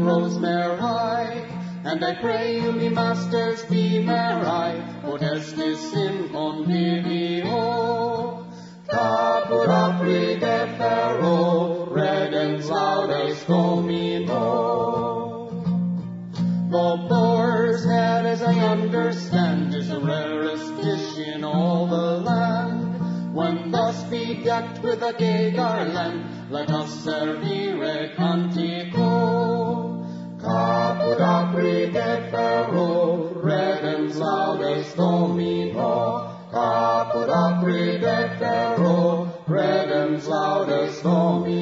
rosemary, and I pray you, me masters, be merry, potestis in convivio. Caput apri defero, redens laudes Domino. The boar's head, as I understand, is the rarest dish in all the land. When thus bedecked with a gay garland, let us servire cantico. Caput apri defero, redens laudes Domino. Caput apri defero, redens laudes Domino.